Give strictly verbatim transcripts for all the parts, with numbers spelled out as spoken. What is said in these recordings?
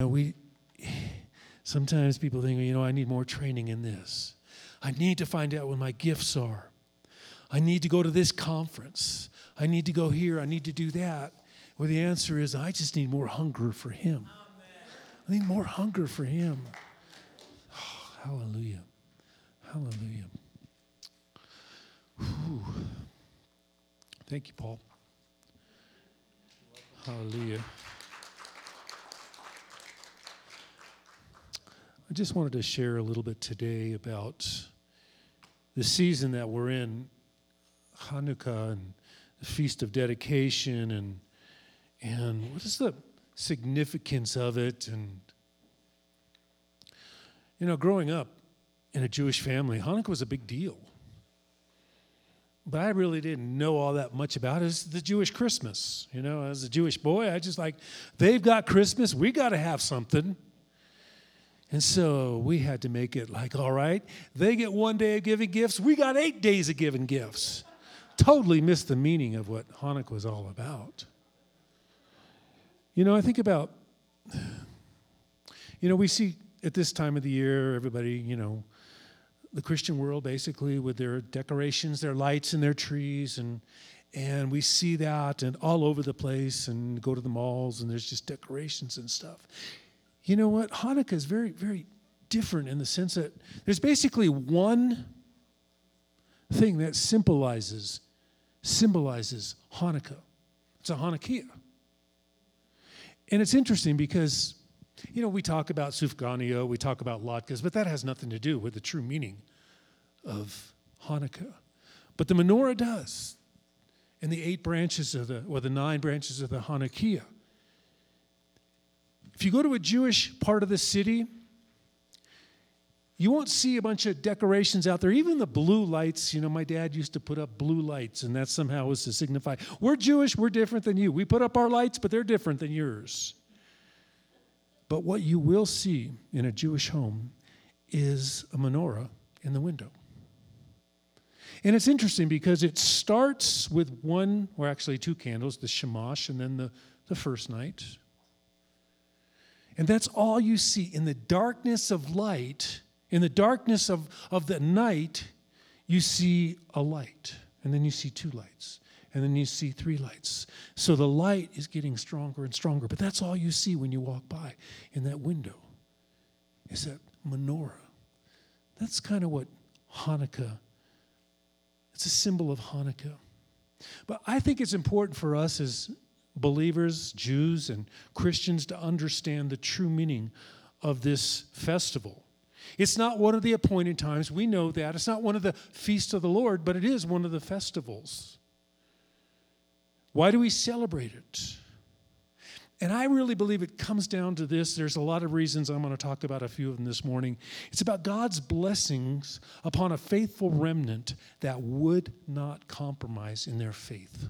We sometimes people think, you know, I need more training in this. I need to find out what my gifts are. I need to go to this conference. I need to go here. I need to do that. Well, the answer is, I just need more hunger for Him. Amen. I need more hunger for Him. Oh, hallelujah. Hallelujah. Whew. Thank you, Paul. Hallelujah. I just wanted to share a little bit today about the season that we're in, Hanukkah and the Feast of Dedication, and and what is the significance of it. And, you know, growing up in a Jewish family, Hanukkah was a big deal. But I really didn't know all that much about it. It's the Jewish Christmas. You know, as a Jewish boy, I just like, they've got Christmas, we got to have something. And so we had to make it like, all right, they get one day of giving gifts, we got eight days of giving gifts. Totally missed the meaning of what Hanukkah was all about. You know, I think about, you know, we see at this time of the year, everybody, you know, the Christian world basically with their decorations, their lights and their trees, and and we see that and all over the place, and go to the malls and there's just decorations and stuff. You know what? Hanukkah is very, very different in the sense that there's basically one thing that symbolizes, symbolizes Hanukkah. It's a Hanukkah. And it's interesting because, you know, we talk about Sufganiyot, we talk about latkes, but that has nothing to do with the true meaning of Hanukkah. But the menorah does. And the eight branches of the, or the nine branches of the Hanukkah. If you go to a Jewish part of the city, you won't see a bunch of decorations out there. Even the blue lights, you know, my dad used to put up blue lights, and that somehow was to signify, we're Jewish, we're different than you. We put up our lights, but they're different than yours. But what you will see in a Jewish home is a menorah in the window. And it's interesting because it starts with one, or actually two candles, the shamash, and then the, the first night. And that's all you see. In the darkness of light, in the darkness of, of the night, you see a light. And then you see two lights. And then you see three lights. So the light is getting stronger and stronger. But that's all you see when you walk by in that window, is that menorah. That's kind of what Hanukkah, it's a symbol of Hanukkah. But I think it's important for us as believers, Jews, and Christians to understand the true meaning of this festival. It's not one of the appointed times. We know that. It's not one of the feasts of the Lord, but it is one of the festivals. Why do we celebrate it? And I really believe it comes down to this. There's a lot of reasons. I'm going to talk about a few of them this morning. It's about God's blessings upon a faithful remnant that would not compromise in their faith.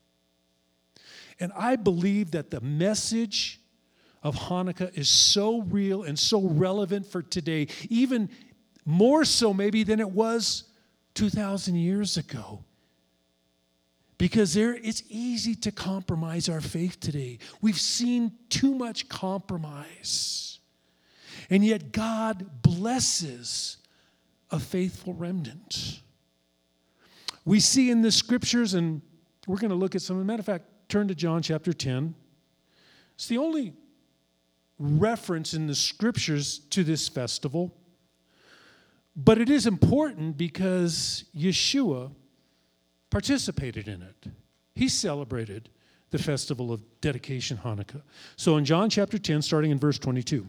And I believe that the message of Hanukkah is so real and so relevant for today, even more so maybe than it was two thousand years ago. Because there, it's easy to compromise our faith today. We've seen too much compromise. And yet God blesses a faithful remnant. We see in the scriptures, and we're going to look at some, as a matter of fact, turn to John chapter ten. It's the only reference in the scriptures to this festival. But it is important because Yeshua participated in it. He celebrated the festival of dedication, Hanukkah. So in John chapter ten, starting in verse twenty-two.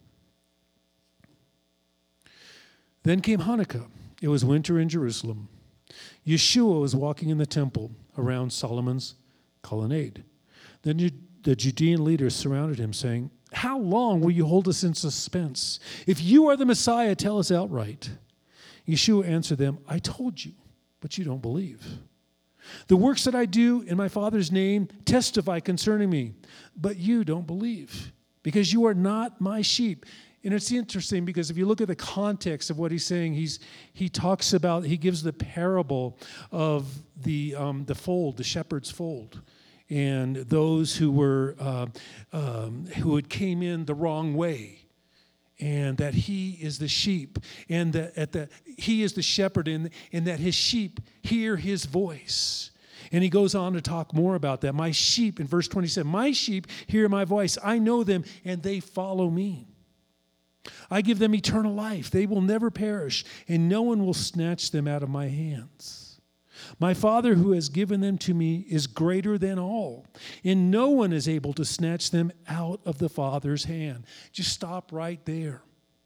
Then came Hanukkah. It was winter in Jerusalem. Yeshua was walking in the temple around Solomon's colonnade. Then the Judean leaders surrounded him, saying, "How long will you hold us in suspense? If you are the Messiah, tell us outright." Yeshua answered them, "I told you, but you don't believe. The works that I do in my Father's name testify concerning me, but you don't believe, because you are not my sheep." And it's interesting because if you look at the context of what he's saying, he's he talks about, he gives the parable of the um, the fold, the shepherd's fold. and those who were uh, um, who had came in the wrong way, and that he is the sheep, and that at the he is the shepherd, and, and that his sheep hear his voice. And he goes on to talk more about that. My sheep, in verse twenty-seven, my sheep hear my voice. I know them, and they follow me. I give them eternal life. They will never perish, and no one will snatch them out of my hands. My Father who has given them to me is greater than all, and no one is able to snatch them out of the Father's hand. Just stop right there.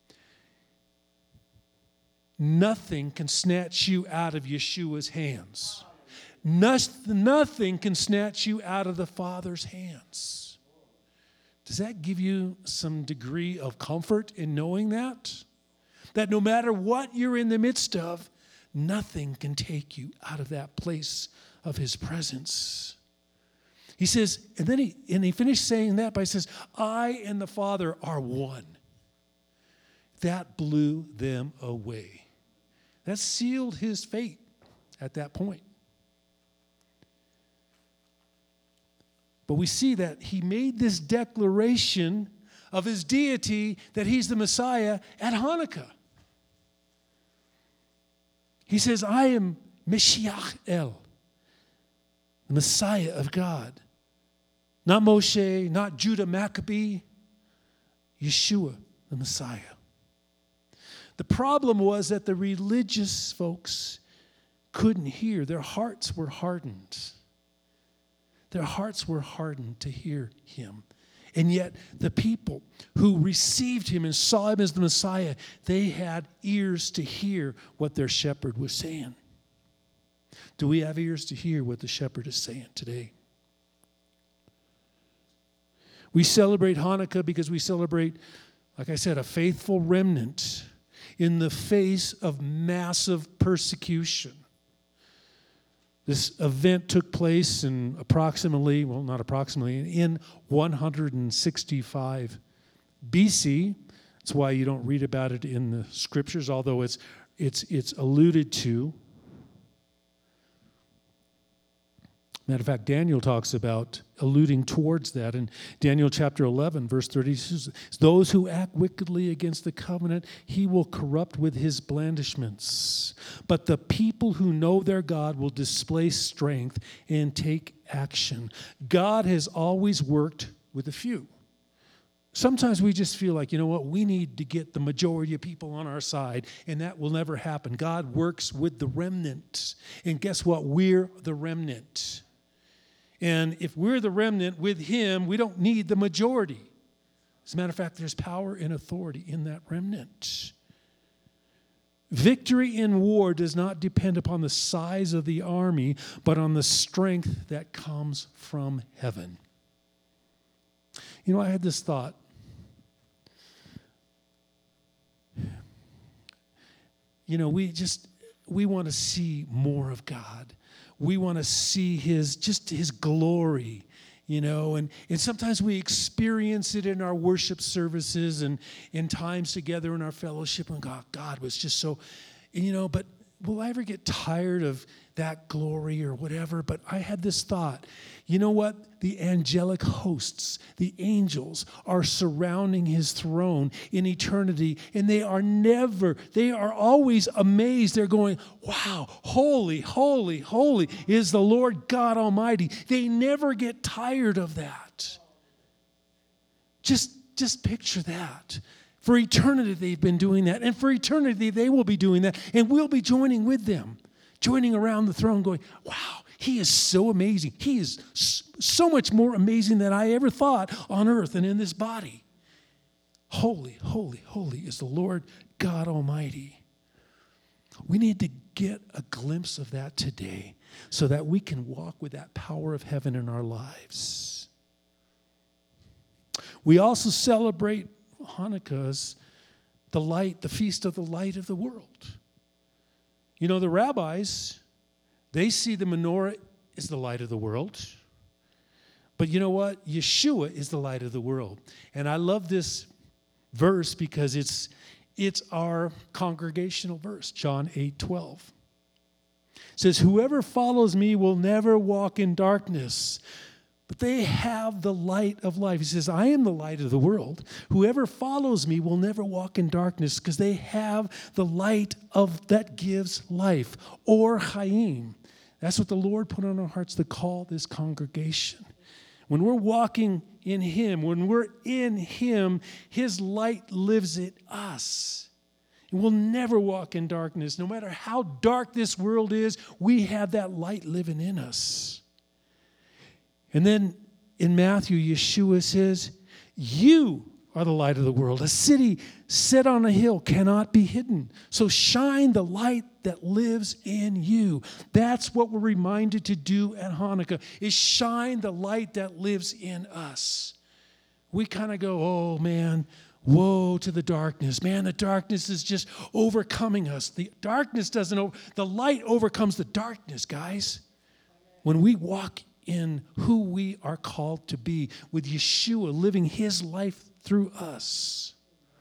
Nothing can snatch you out of Yeshua's hands. Nothing can snatch you out of the Father's hands. Does that give you some degree of comfort in knowing that? That no matter what you're in the midst of, nothing can take you out of that place of his presence. He says, and then he and he finished saying that by says, I and the Father are one. That blew them away. That sealed his fate at that point. But we see that he made this declaration of his deity, that he's the Messiah, at Hanukkah. He says, I am Mashiach El, the Messiah of God. Not Moshe, not Judah Maccabee, Yeshua, the Messiah. The problem was that the religious folks couldn't hear. Their hearts were hardened. Their hearts were hardened to hear him. And yet the people who received him and saw him as the Messiah, they had ears to hear what their shepherd was saying. Do we have ears to hear what the shepherd is saying today? We celebrate Hanukkah because we celebrate, like I said, a faithful remnant in the face of massive persecution. This event took place in approximately, well, not approximately, in one sixty-five B C. That's why you don't read about it in the scriptures, although it's it's it's alluded to. Matter of fact, Daniel talks about alluding towards that. In Daniel chapter eleven, verse thirty, says, those who act wickedly against the covenant, he will corrupt with his blandishments. But the people who know their God will display strength and take action. God has always worked with a few. Sometimes we just feel like, you know what, we need to get the majority of people on our side, and that will never happen. God works with the remnant. And guess what? We're the remnant. And if we're the remnant with him, we don't need the majority. As a matter of fact, there's power and authority in that remnant. Victory in war does not depend upon the size of the army, but on the strength that comes from heaven. You know, I had this thought. You know, we just, we want to see more of God. We want to see his, just his glory, you know, and, and sometimes we experience it in our worship services and in times together in our fellowship, and God, God was just so, you know, but will I ever get tired of that glory or whatever? But I had this thought, you know what? The angelic hosts, the angels, are surrounding his throne in eternity, and they are never, they are always amazed. They're going, wow, holy, holy, holy is the Lord God Almighty. They never get tired of that. Just, just picture that. For eternity, they've been doing that, and for eternity, they will be doing that, and we'll be joining with them, joining around the throne going, wow, he is so amazing. He is so much more amazing than I ever thought on earth and in this body. Holy, holy, holy is the Lord God Almighty. We need to get a glimpse of that today so that we can walk with that power of heaven in our lives. We also celebrate Hanukkah's the light, the feast of the light of the world. You know, the rabbis, they see the menorah as the light of the world. But you know what? Yeshua is the light of the world. And I love this verse because it's it's our congregational verse, John eight twelve. It says, whoever follows me will never walk in darkness, But they have the light of life. He says, I am the light of the world. Whoever follows me will never walk in darkness, because they have the light of that gives life, or Chaim. That's what the Lord put on our hearts to call this congregation. When we're walking in him, when we're in him, his light lives in us. And we'll never walk in darkness. No matter how dark this world is, we have that light living in us. And then in Matthew, Yeshua says, you are the light of the world. A city set on a hill cannot be hidden. So shine the light that lives in you. That's what we're reminded to do at Hanukkah, is shine the light that lives in us. We kind of go, oh man, woe to the darkness. Man, the darkness is just overcoming us. The darkness doesn't, over, the light overcomes the darkness, guys. When we walk in who we are called to be, with Yeshua living his life through us.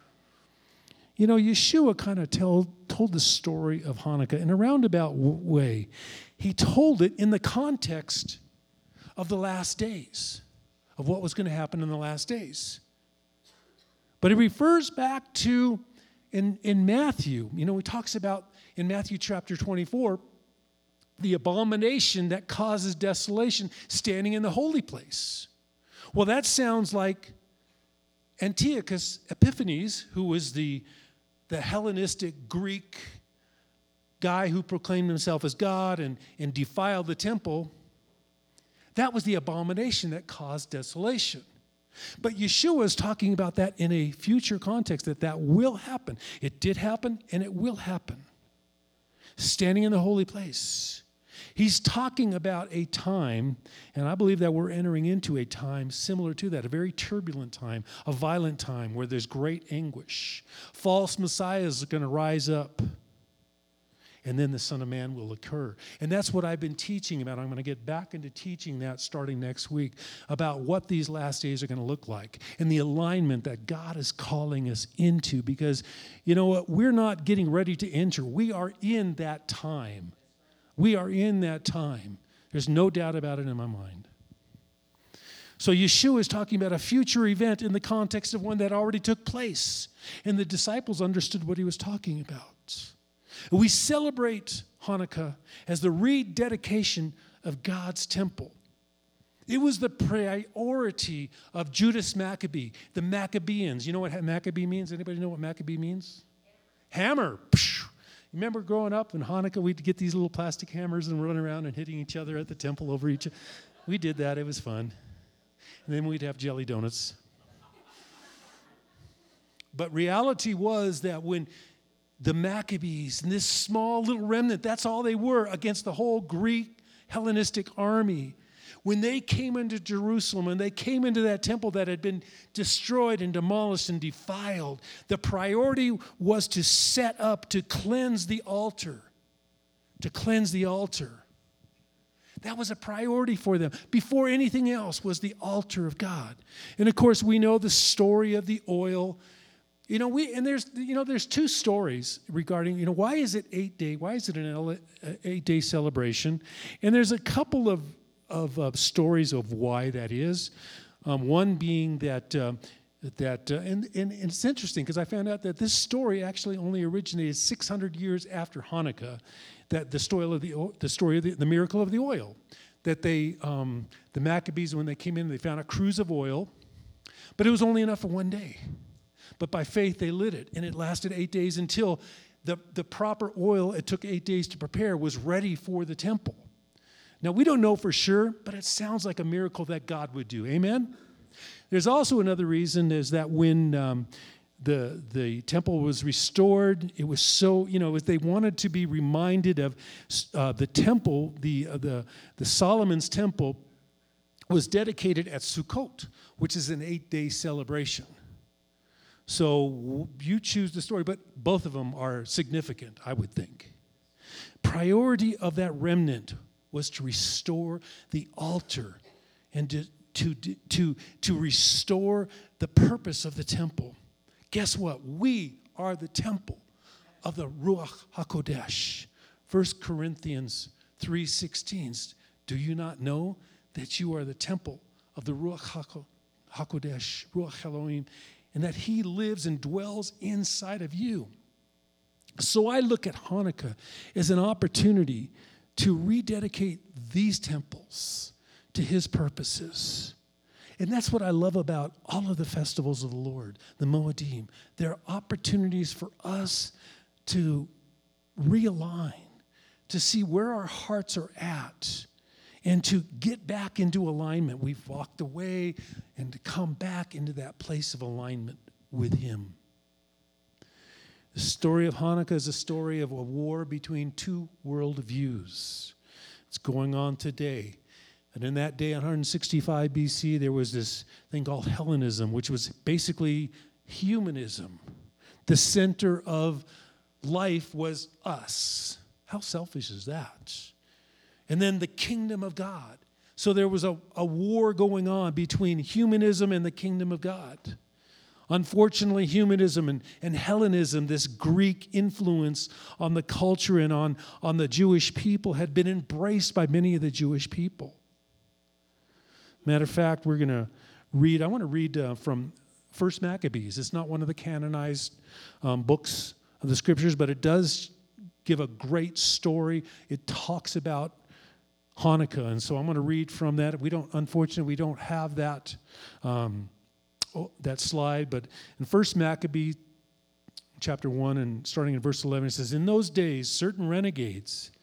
You know, Yeshua kind of tell, told the story of Hanukkah in a roundabout way. He told it in the context of the last days, of what was going to happen in the last days. But it refers back to, in, in Matthew, you know, he talks about in Matthew chapter twenty-four, the abomination that causes desolation standing in the holy place. Well, that sounds like Antiochus Epiphanes, who was the, the Hellenistic Greek guy who proclaimed himself as God and, and defiled the temple. That was the abomination that caused desolation. But Yeshua is talking about that in a future context, that that will happen. It did happen, and it will happen. Standing in the holy place. He's talking about a time, and I believe that we're entering into a time similar to that, a very turbulent time, a violent time where there's great anguish. False messiahs are going to rise up, and then the Son of Man will occur. And that's what I've been teaching about. I'm going to get back into teaching that starting next week, about what these last days are going to look like and the alignment that God is calling us into, because, you know what, we're not getting ready to enter. We are in that time. We are in that time. There's no doubt about it in my mind. So Yeshua is talking about a future event in the context of one that already took place. And the disciples understood what he was talking about. We celebrate Hanukkah as the rededication of God's temple. It was the priority of Judas Maccabee, the Maccabeans. You know what Maccabee means? Anybody know what Maccabee means? Hammer. Hammer. Remember growing up in Hanukkah, we'd get these little plastic hammers and run around and hitting each other at the temple over each other. We did that. It was fun. And then we'd have jelly donuts. But reality was that when the Maccabees and this small little remnant, that's all they were against the whole Greek Hellenistic army, when they came into Jerusalem and they came into that temple that had been destroyed and demolished and defiled, the priority was to set up, to cleanse the altar, to cleanse the altar. That was a priority for them. Before anything else was the altar of God. And of course, we know the story of the oil. You know, we and there's you know there's two stories regarding, you know, why is it eight day? Why is it an eight day celebration? And there's a couple of of uh, stories of why that is. Um, one being that, uh, that uh, and, and, and it's interesting because I found out that this story actually only originated six hundred years after Hanukkah, that the story of the, the, story of the, the miracle of the oil, that they, um, the Maccabees, when they came in, they found a cruse of oil, but it was only enough for one day. But by faith, they lit it, and it lasted eight days until the, the proper oil it took eight days to prepare was ready for the temple. Now, we don't know for sure, but it sounds like a miracle that God would do. Amen? There's also another reason is that when um, the, the temple was restored, it was so, you know, they wanted to be reminded of uh, the temple, the, uh, the, the Solomon's temple was dedicated at Sukkot, which is an eight-day celebration. So you choose the story, but both of them are significant, I would think. Priority of that remnant was to restore the altar and to, to, to, to restore the purpose of the temple. Guess what? We are the temple of the Ruach HaKodesh. First Corinthians three sixteen. Do you not know that you are the temple of the Ruach HaKodesh, Ruach Elohim, and that he lives and dwells inside of you. So I look at Hanukkah as an opportunity to rededicate these temples to his purposes. And that's what I love about all of the festivals of the Lord, the Moedim. They're opportunities for us to realign, to see where our hearts are at, and to get back into alignment. We've walked away, and to come back into that place of alignment with him. The story of Hanukkah is a story of a war between two worldviews. It's going on today. And in that day, one hundred sixty-five B C, there was this thing called Hellenism, which was basically humanism. The center of life was us. How selfish is that? And then the kingdom of God. So there was a, a war going on between humanism and the kingdom of God. Unfortunately, humanism and, and Hellenism, this Greek influence on the culture and on, on the Jewish people, had been embraced by many of the Jewish people. Matter of fact, we're going to read, I want to read uh, from First Maccabees. It's not one of the canonized um, books of the scriptures, but it does give a great story. It talks about Hanukkah, and so I'm going to read from that. We don't, unfortunately, we don't have that um, oh, that slide, but in First Maccabees, chapter one, and starting in verse eleven, it says, "In those days, certain renegades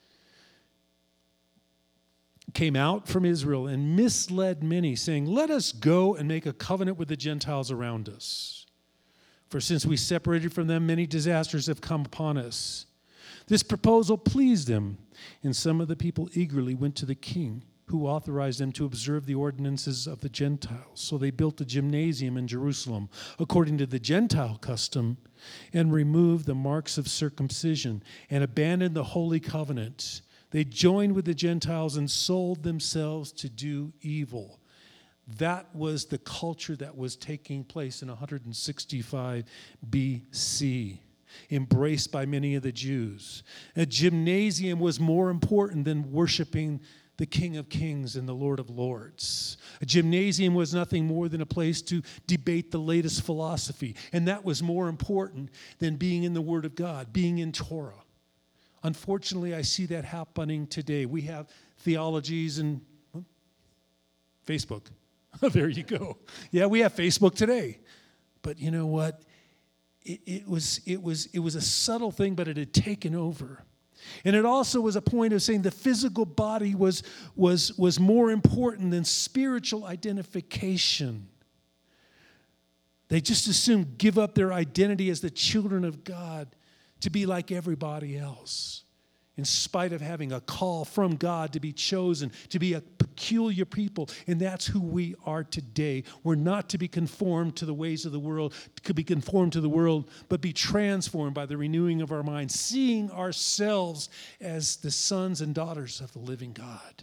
came out from Israel and misled many, saying, 'Let us go and make a covenant with the Gentiles around us. For since we separated from them, many disasters have come upon us.' This proposal pleased them, and some of the people eagerly went to the king, who authorized them to observe the ordinances of the Gentiles. So they built a gymnasium in Jerusalem, according to the Gentile custom, and removed the marks of circumcision, and abandoned the holy covenant. They joined with the Gentiles and sold themselves to do evil." That was the culture that was taking place in one hundred sixty-five B C, embraced by many of the Jews. A gymnasium was more important than worshiping the King of Kings and the Lord of Lords. A gymnasium was nothing more than a place to debate the latest philosophy, and that was more important than being in the Word of God, being in Torah. Unfortunately, I see that happening today. We have theologies and oh, Facebook. There you go. Yeah, we have Facebook today. But you know what? It, it was it was it was a subtle thing, but it had taken over. And it also was a point of saying the physical body was was was more important than spiritual identification. They just assumed give up their identity as the children of God to be like everybody else, in spite of having a call from God to be chosen, to be a peculiar people. And that's who we are today. We're not to be conformed to the ways of the world, to be conformed to the world, but be transformed by the renewing of our minds, seeing ourselves as the sons and daughters of the living God.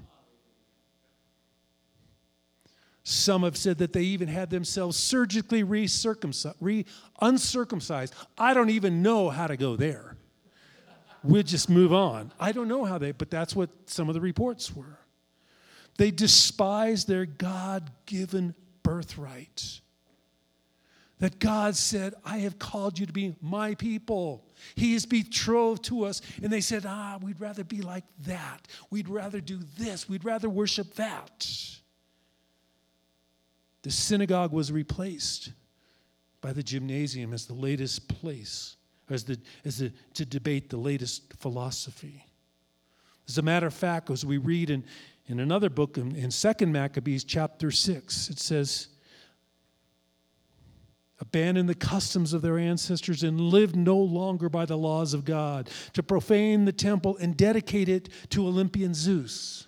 Some have said that they even had themselves surgically re-circumcised, re-uncircumcised. I don't even know how to go there. We'll just move on. I don't know how they, but that's what some of the reports were. They despised their God-given birthright. That God said, I have called you to be my people. He is betrothed to us. And they said, ah, we'd rather be like that. We'd rather do this. We'd rather worship that. The synagogue was replaced by the gymnasium as the latest place, as the as the to debate the latest philosophy. As a matter of fact, as we read in, in another book, in, in Second Maccabees chapter six, it says, abandon the customs of their ancestors and live no longer by the laws of God, to profane the temple and dedicate it to Olympian Zeus.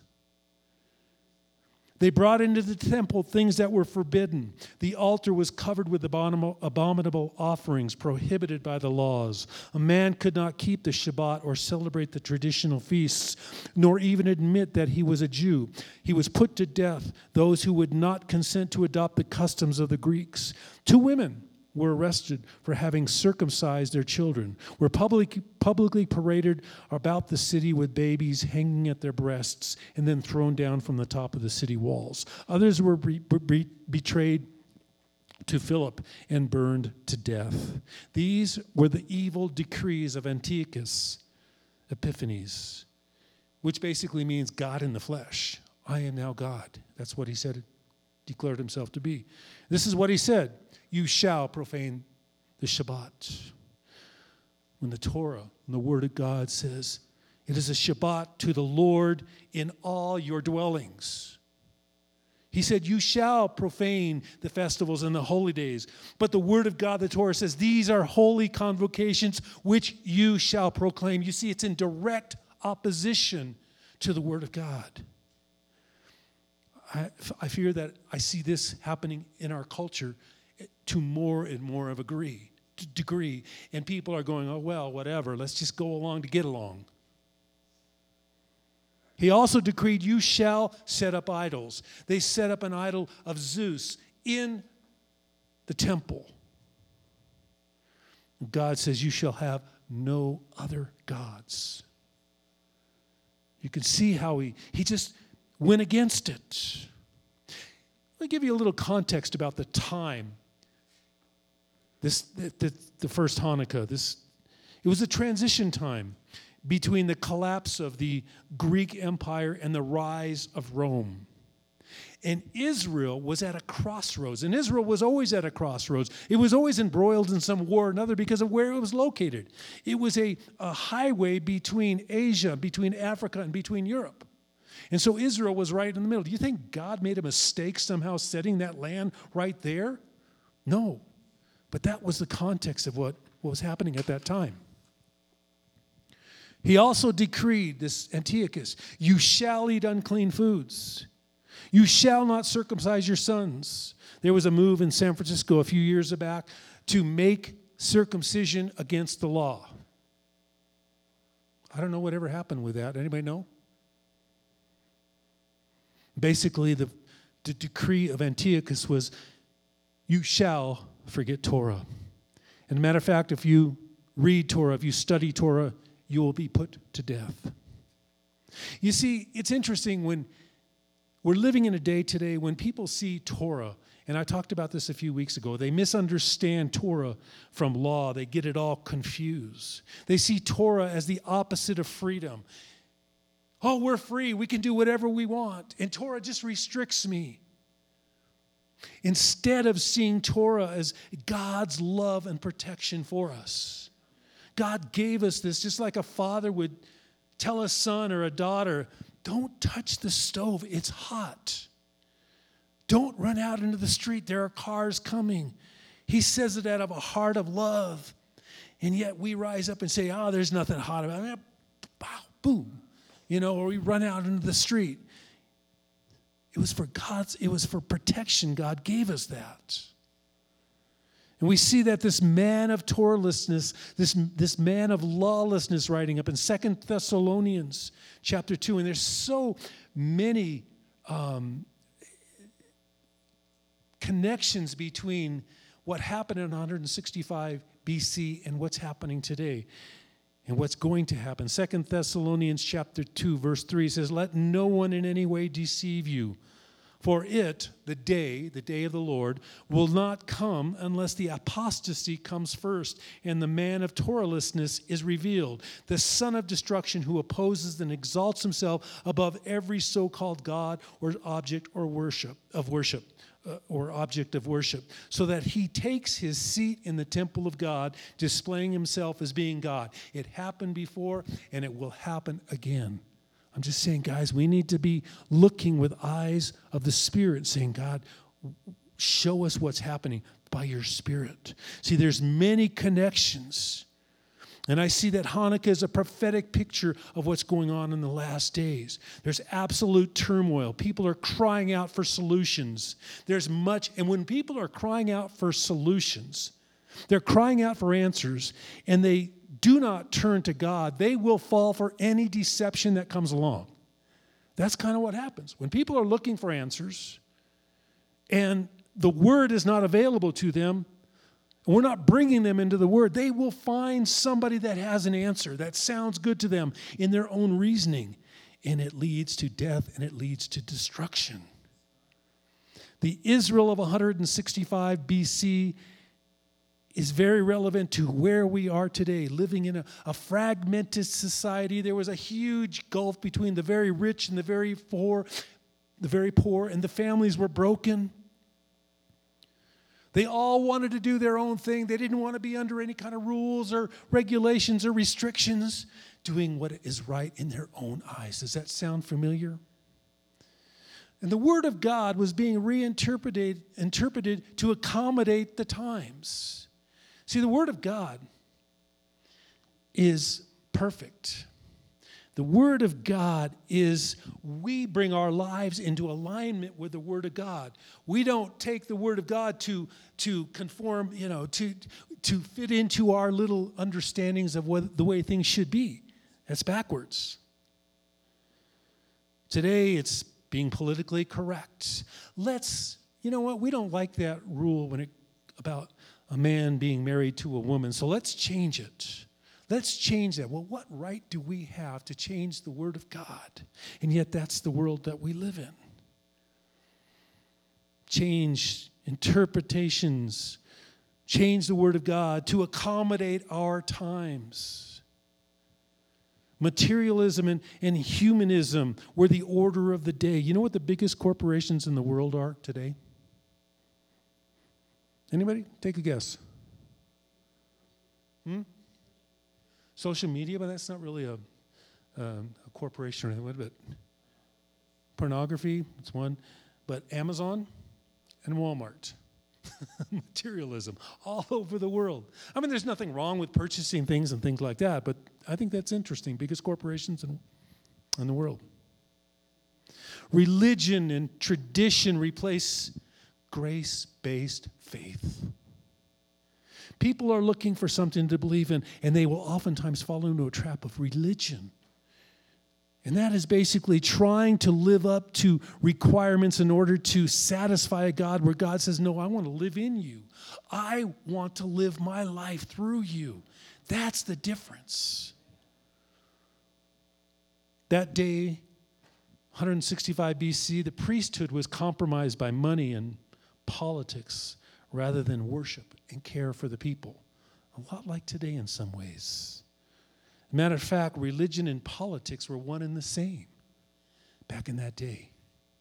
They brought into the temple things that were forbidden. The altar was covered with abominable offerings prohibited by the laws. A man could not keep the Shabbat or celebrate the traditional feasts, nor even admit that he was a Jew. He was put to death, those who would not consent to adopt the customs of the Greeks. Two women were arrested for having circumcised their children, were public, publicly paraded about the city with babies hanging at their breasts and then thrown down from the top of the city walls. Others were be, be, betrayed to Philip and burned to death. These were the evil decrees of Antiochus Epiphanes, which basically means God in the flesh. I am now God. That's what he said, declared himself to be. This is what he said. You shall profane the Shabbat. When the Torah and the Word of God says, it is a Shabbat to the Lord in all your dwellings. He said, you shall profane the festivals and the holy days. But the Word of God, the Torah says, these are holy convocations which you shall proclaim. You see, it's in direct opposition to the Word of God. I, I fear that I see this happening in our culture to more and more of a degree, degree. And people are going, oh, well, whatever. Let's just go along to get along. He also decreed, you shall set up idols. They set up an idol of Zeus in the temple. God says, you shall have no other gods. You can see how he, he just went against it. Let me give you a little context about the time. This the, the, the first Hanukkah. This it was a transition time between the collapse of the Greek Empire and the rise of Rome. And Israel was at a crossroads. And Israel was always at a crossroads. It was always embroiled in some war or another because of where it was located. It was a, a highway between Asia, between Africa, and between Europe. And so Israel was right in the middle. Do you think God made a mistake somehow setting that land right there? No. But that was the context of what, what was happening at that time. He also decreed, this Antiochus, you shall eat unclean foods. You shall not circumcise your sons. There was a move in San Francisco a few years back to make circumcision against the law. I don't know whatever happened with that. Anybody know? Basically, the, the decree of Antiochus was, you shall forget Torah. And a matter of fact, if you read Torah, if you study Torah, you will be put to death. You see, it's interesting when we're living in a day today when people see Torah, and I talked about this a few weeks ago, they misunderstand Torah from law. They get it all confused. They see Torah as the opposite of freedom. Oh, we're free. We can do whatever we want. And Torah just restricts me. Instead of seeing Torah as God's love and protection for us. God gave us this just like a father would tell a son or a daughter, don't touch the stove. It's hot. Don't run out into the street. There are cars coming. He says it out of a heart of love. And yet we rise up and say, oh, there's nothing hot about it. Bow, boom. You know, or we run out into the street. It was for God's, it was for protection. God gave us that. And we see that this man of Torahlessness, this, this man of lawlessness writing up in Second Thessalonians chapter two. And there's so many um, connections between what happened in one sixty-five B C and what's happening today. And what's going to happen. Second Thessalonians chapter two, verse three says, let no one in any way deceive you. For it, the day, the day of the Lord, will not come unless the apostasy comes first and the man of Torahlessness is revealed, the son of destruction who opposes and exalts himself above every so-called God or object or worship of worship. Uh, or object of worship, so that he takes his seat in the temple of God, displaying himself as being God. It happened before, and it will happen again. I'm just saying, guys, we need to be looking with eyes of the Spirit, saying, God, show us what's happening by your Spirit. See, there's many connections. And I see that Hanukkah is a prophetic picture of what's going on in the last days. There's absolute turmoil. People are crying out for solutions. There's much, and when people are crying out for solutions, they're crying out for answers, and they do not turn to God, they will fall for any deception that comes along. That's kind of what happens. When people are looking for answers, and the word is not available to them, and we're not bringing them into the Word, they will find somebody that has an answer that sounds good to them in their own reasoning, and it leads to death and it leads to destruction. The Israel of one hundred sixty-five B C is very relevant to where we are today, living in a, a fragmented society. There was a huge gulf between the very rich and the very poor, the very poor, and the families were broken. They all wanted to do their own thing. They didn't want to be under any kind of rules or regulations or restrictions, doing what is right in their own eyes. Does that sound familiar? And the Word of God was being reinterpreted interpreted to accommodate the times. See, the Word of God is perfect. The Word of God is, we bring our lives into alignment with the Word of God. We don't take the Word of God to, to conform, you know, to, to fit into our little understandings of what the way things should be. That's backwards. Today, it's being politically correct. Let's, you know what, we don't like that rule when it about a man being married to a woman, so let's change it. Let's change that. Well, what right do we have to change the Word of God? And yet that's the world that we live in. Change interpretations, change the Word of God to accommodate our times. Materialism and, and humanism were the order of the day. You know what the biggest corporations in the world are today? Anybody? Take a guess. Hmm? Social media, but that's not really a, a, a corporation or anything. What about pornography? It's one. But Amazon and Walmart. Materialism all over the world. I mean, there's nothing wrong with purchasing things and things like that, but I think that's interesting. Biggest corporations in, in the world. Religion and tradition replace grace-based faith. People are looking for something to believe in, and they will oftentimes fall into a trap of religion. And that is basically trying to live up to requirements in order to satisfy a God where God says, no, I want to live in you. I want to live my life through you. That's the difference. That day, one hundred sixty-five B C, the priesthood was compromised by money and politics rather than worship and care for the people. A lot like today in some ways. Matter of fact, religion and politics were one and the same back in that day.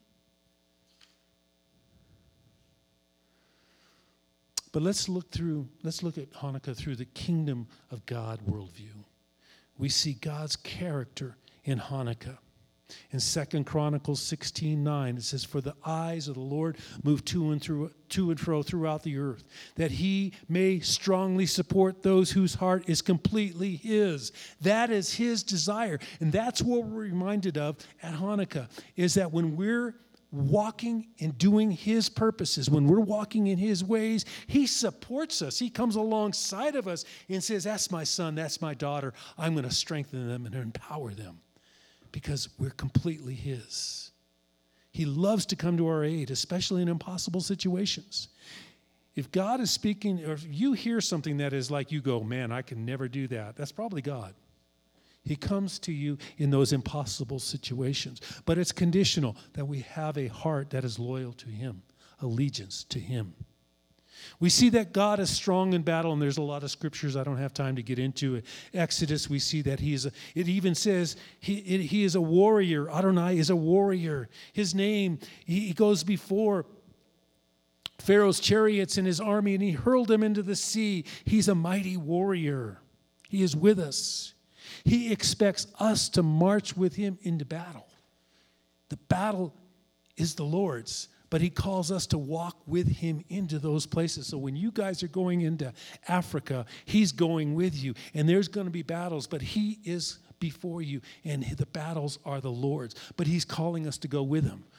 But let's look through, let's look at Hanukkah through the kingdom of God worldview. We see God's character in Hanukkah. In Second Chronicles sixteen nine, it says, for the eyes of the Lord move to and through, to and fro throughout the earth, that he may strongly support those whose heart is completely his. That is his desire. And that's what we're reminded of at Hanukkah, is that when we're walking and doing his purposes, when we're walking in his ways, he supports us. He comes alongside of us and says, that's my son, that's my daughter. I'm going to strengthen them and empower them. Because we're completely his. He loves to come to our aid, especially in impossible situations. If God is speaking, or if you hear something that is like you go, man, I can never do that, that's probably God. He comes to you in those impossible situations. But it's conditional that we have a heart that is loyal to him, allegiance to him. We see that God is strong in battle, and there's a lot of scriptures I don't have time to get into. Exodus, we see that he is, a, it even says he, it, he is a warrior. Adonai is a warrior. His name, he, he goes before Pharaoh's chariots and his army, and he hurled them into the sea. He's a mighty warrior. He is with us. He expects us to march with him into battle. The battle is the Lord's. But he calls us to walk with him into those places. So when you guys are going into Africa, he's going with you. And there's going to be battles, but he is before you. And the battles are the Lord's. But he's calling us to go with him.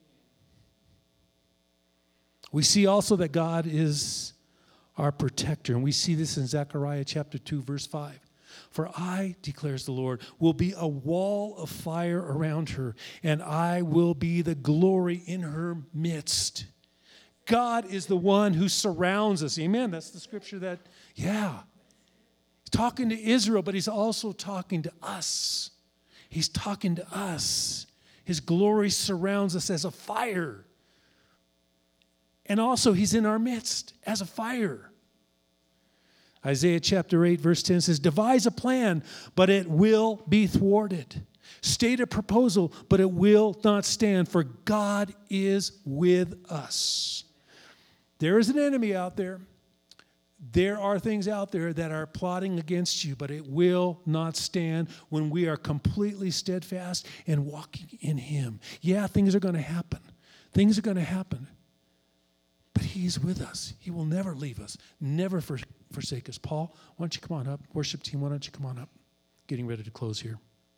We see also that God is our protector. And we see this in Zechariah chapter two, verse five. For I, declares the Lord, will be a wall of fire around her, and I will be the glory in her midst. God is the one who surrounds us. Amen. That's the scripture that, yeah. He's talking to Israel, but he's also talking to us. He's talking to us. His glory surrounds us as a fire. And also, he's in our midst as a fire. Isaiah chapter eight, verse ten says, devise a plan, but it will be thwarted. State a proposal, but it will not stand, for God is with us. There is an enemy out there. There are things out there that are plotting against you, but it will not stand when we are completely steadfast and walking in him. Yeah, things are going to happen. Things are going to happen. But he's with us. He will never leave us, never for, forsake us. Paul, why don't you come on up? Worship team, why don't you come on up? Getting ready to close here.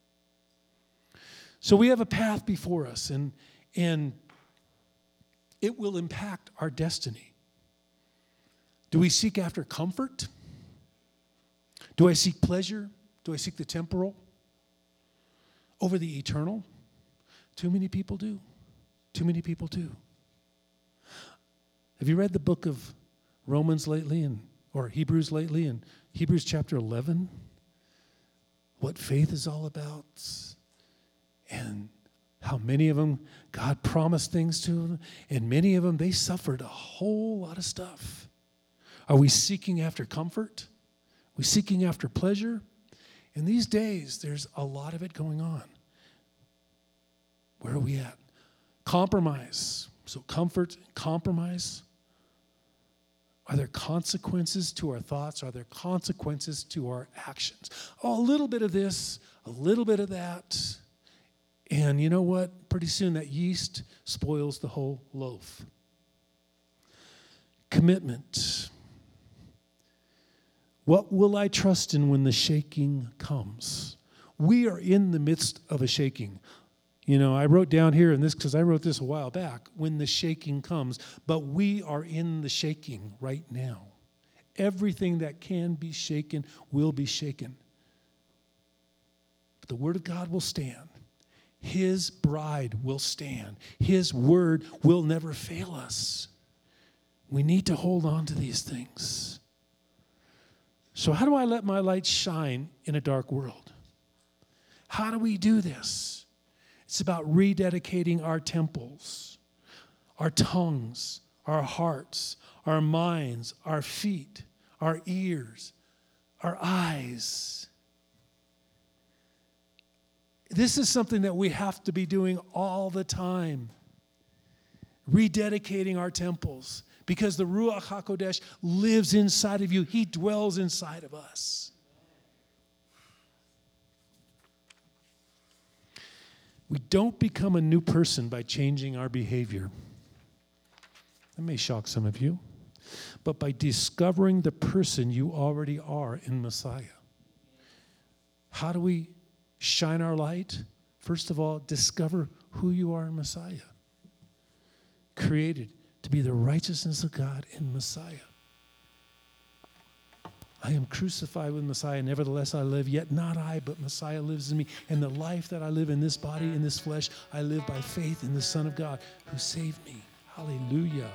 So we have a path before us, and, and it will impact our destiny. Do we seek after comfort? Do I seek pleasure? Do I seek the temporal over the eternal? Too many people do. Too many people do. Have you read the book of Romans lately, and or Hebrews lately, in Hebrews chapter eleven? What faith is all about, and how many of them God promised things to them, and many of them, they suffered a whole lot of stuff. Are we seeking after comfort? Are we seeking after pleasure? In these days, there's a lot of it going on. Where are we at? Compromise. So comfort, compromise. Are there consequences to our thoughts? Are there consequences to our actions? Oh, a little bit of this, a little bit of that. And you know what? Pretty soon that yeast spoils the whole loaf. Commitment. What will I trust in when the shaking comes? We are in the midst of a shaking. You know, I wrote down here in this because I wrote this a while back, when the shaking comes, but we are in the shaking right now. Everything that can be shaken will be shaken. But the word of God will stand. His bride will stand. His word will never fail us. We need to hold on to these things. So how do I let my light shine in a dark world? How do we do this? It's about rededicating our temples, our tongues, our hearts, our minds, our feet, our ears, our eyes. This is something that we have to be doing all the time. Rededicating our temples. Because the Ruach HaKodesh lives inside of you. He dwells inside of us. We don't become a new person by changing our behavior. That may shock some of you. But by discovering the person you already are in Messiah. How do we shine our light? First of all, discover who you are in Messiah. Created to be the righteousness of God in Messiah. I am crucified with Messiah, nevertheless I live, yet not I, but Messiah lives in me. And the life that I live in this body, in this flesh, I live by faith in the Son of God who saved me. Hallelujah.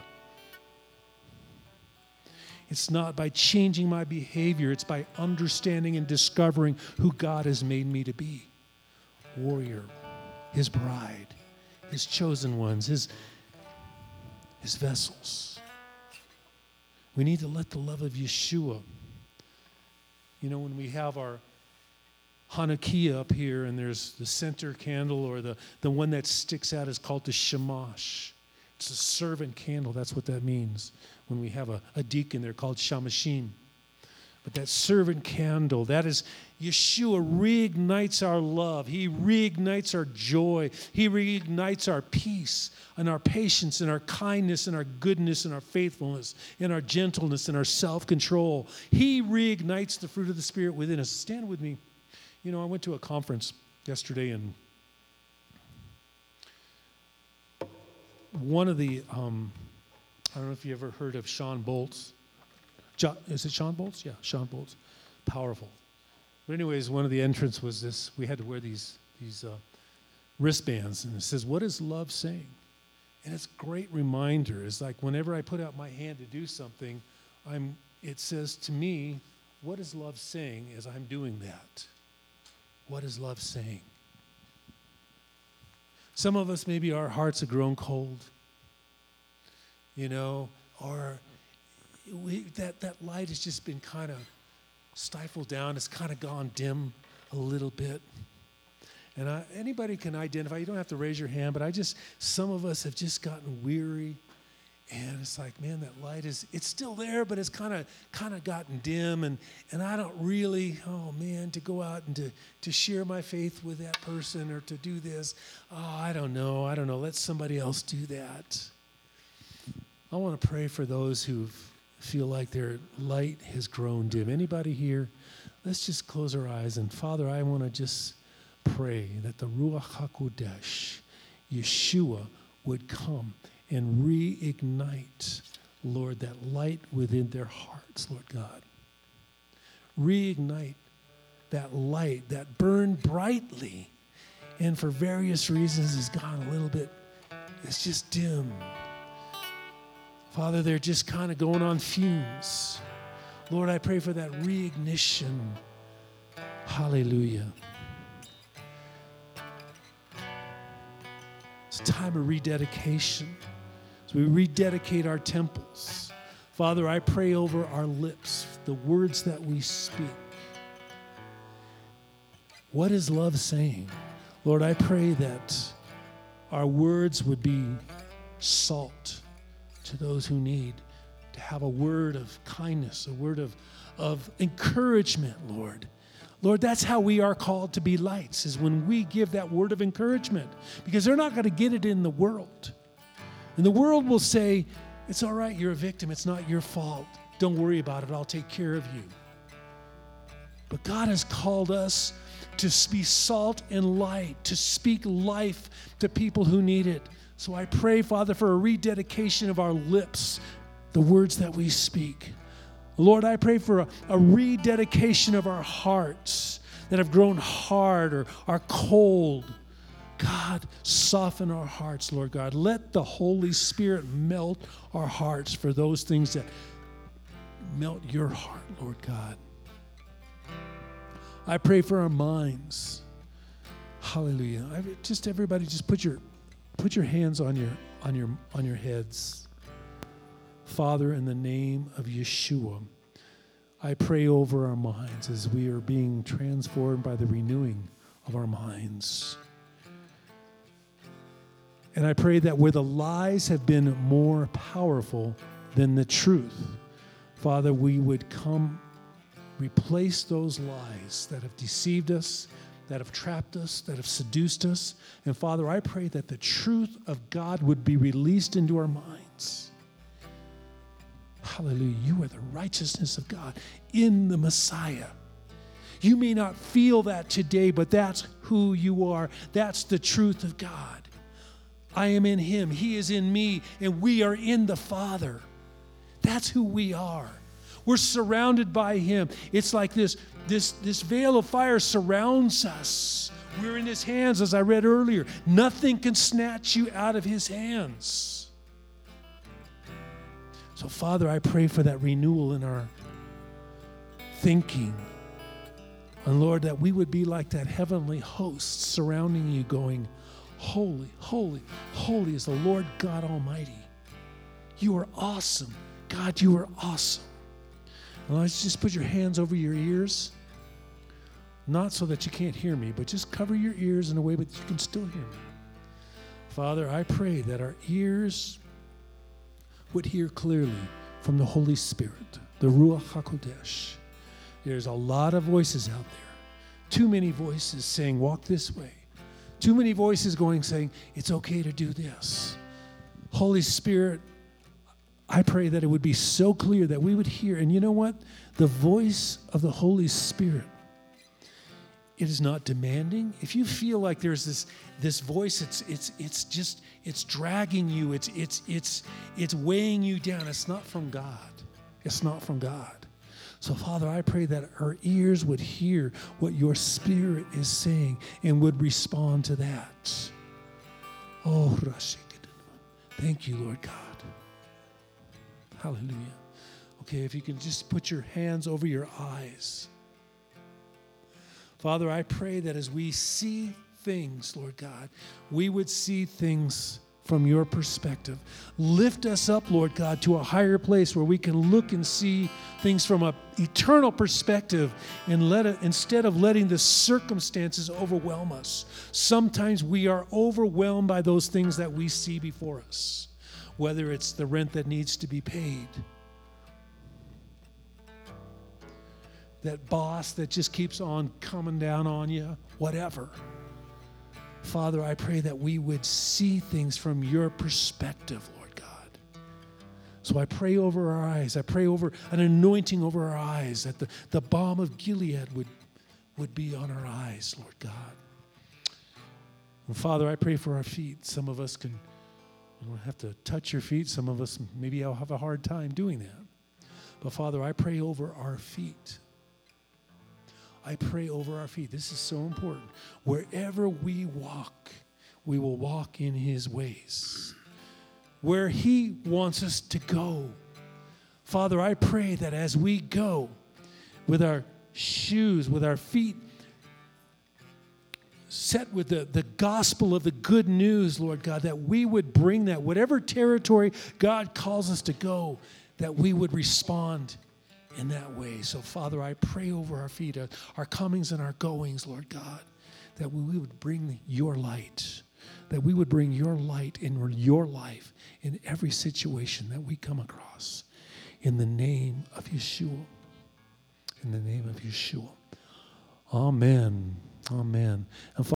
It's not by changing my behavior, it's by understanding and discovering who God has made me to be. Warrior, his bride, his chosen ones, his, his vessels. We need to let the love of Yeshua. You know, when we have our Hanukkah up here and there's the center candle, or the, the one that sticks out is called the Shamash. It's a servant candle. That's what that means. When we have a, a deacon, they're called Shamashim. But that servant candle, that is, Yeshua reignites our love. He reignites our joy. He reignites our peace and our patience and our kindness and our goodness and our faithfulness and our gentleness and our self-control. He reignites the fruit of the Spirit within us. Stand with me. You know, I went to a conference yesterday, and one of the, um, I don't know if you ever heard of Sean Boltz. John, is it Sean Boltz? Yeah, Sean Boltz. Powerful. But anyways, one of the entrants was this. We had to wear these, these uh, wristbands. And it says, what is love saying? And it's a great reminder. It's like whenever I put out my hand to do something, I'm. It says to me, what is love saying as I'm doing that? What is love saying? Some of us, maybe our hearts have grown cold, you know, or we, that, that light has just been kind of stifled down. It's kind of gone dim a little bit. And I, anybody can identify. You don't have to raise your hand, but I just, some of us have just gotten weary. And it's like, man, that light is, it's still there, but it's kind of kind of gotten dim. And, and I don't really, oh, man, to go out and to, to share my faith with that person or to do this. Oh, I don't know. I don't know. Let somebody else do that. I want to pray for those who feel like their light has grown dim. Anybody here? Let's just close our eyes. And Father, I want to just pray that the Ruach HaKodesh, Yeshua, would come and reignite, Lord, that light within their hearts, Lord God. Reignite that light that burned brightly and for various reasons has gone a little bit, it's just dim. Father, they're just kind of going on fumes. Lord, I pray for that reignition. Hallelujah. It's a time of rededication. As we rededicate our temples, Father, I pray over our lips, the words that we speak. What is love saying? Lord, I pray that our words would be salt to those who need to have a word of kindness, a word of, of encouragement, Lord. Lord, that's how we are called to be lights, is when we give that word of encouragement, because they're not going to get it in the world. And the world will say, it's all right, you're a victim, it's not your fault. Don't worry about it, I'll take care of you. But God has called us to be salt and light, to speak life to people who need it. So I pray, Father, for a rededication of our lips, the words that we speak. Lord, I pray for a, a rededication of our hearts that have grown hard or are cold. God, soften our hearts, Lord God. Let the Holy Spirit melt our hearts for those things that melt your heart, Lord God. I pray for our minds. Hallelujah. I, just everybody, just put your put your hands on your on your on your heads. Father, in the name of Yeshua, I pray over our minds as we are being transformed by the renewing of our minds. And I pray that where the lies have been more powerful than the truth, Father, we would come replace those lies that have deceived us, that have trapped us, that have seduced us. And Father, I pray that the truth of God would be released into our minds. Hallelujah. You are the righteousness of God in the Messiah. You may not feel that today, but that's who you are. That's the truth of God. I am in him. He is in me, and we are in the Father. That's who we are. We're surrounded by him. It's like this, this, this veil of fire surrounds us. We're in his hands, as I read earlier. Nothing can snatch you out of his hands. So, Father, I pray for that renewal in our thinking. And, Lord, that we would be like that heavenly host surrounding you going, holy, holy, holy is the Lord God Almighty. You are awesome. God, you are awesome. And let's just put your hands over your ears. Not so that you can't hear me, but just cover your ears in a way that you can still hear me. Father, I pray that our ears would hear clearly from the Holy Spirit, the Ruach HaKodesh. There's a lot of voices out there. Too many voices saying, walk this way. Too many voices going, saying, it's okay to do this. Holy Spirit, I pray that it would be so clear that we would hear. And you know what? The voice of the Holy Spirit, it is not demanding. If you feel like there's this this voice, it's it's it's just it's dragging you, it's it's it's it's weighing you down. It's not from God. It's not from God. So, Father, I pray that our ears would hear what your Spirit is saying and would respond to that. Oh, Thank you, Lord God. Hallelujah. Okay, if you can just put your hands over your eyes. Father, I pray that as we see things, Lord God, we would see things from your perspective. Lift us up, Lord God, to a higher place where we can look and see things from an eternal perspective and let it, instead of letting the circumstances overwhelm us. Sometimes we are overwhelmed by those things that we see before us, whether it's the rent that needs to be paid, that boss that just keeps on coming down on you, whatever. Father, I pray that we would see things from your perspective, Lord God. So I pray over our eyes. I pray over an anointing over our eyes, that the, the balm of Gilead would, would be on our eyes, Lord God. And Father, I pray for our feet. Some of us can you don't have to touch your feet. Some of us, maybe I'll have a hard time doing that. But Father, I pray over our feet. I pray over our feet. This is so important. Wherever we walk, we will walk in his ways. Where he wants us to go. Father, I pray that as we go with our shoes, with our feet set with the, the gospel of the good news, Lord God, that we would bring that, whatever territory God calls us to go, that we would respond in that way. So, Father, I pray over our feet, uh, our comings and our goings, Lord God, that we, we would bring your light, that we would bring your light in your life in every situation that we come across. In the name of Yeshua. In the name of Yeshua. Amen. Amen. And